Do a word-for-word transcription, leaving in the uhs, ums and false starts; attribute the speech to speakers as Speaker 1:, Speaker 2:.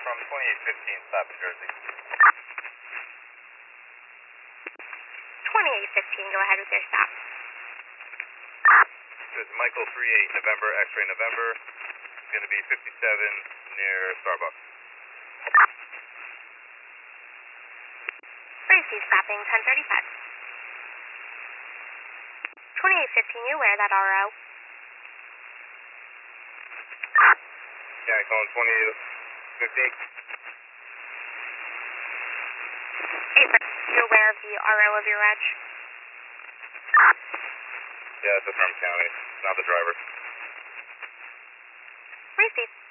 Speaker 1: from twenty-eight fifteen, stop in Jersey.
Speaker 2: twenty-eight fifteen, go ahead with your stop.
Speaker 1: This is Michael three eight, November, X-ray November. It's going to be fifty-seven near Starbucks.
Speaker 2: Receive stopping ten thirty-five. twenty-eight fifteen, you aware of that R O?
Speaker 1: Yeah, calling twenty-eight fifteen.
Speaker 2: Hey, sir, you aware of the R O of your reg?
Speaker 1: Yeah, it's a Ferm County, not the driver.
Speaker 2: Receive.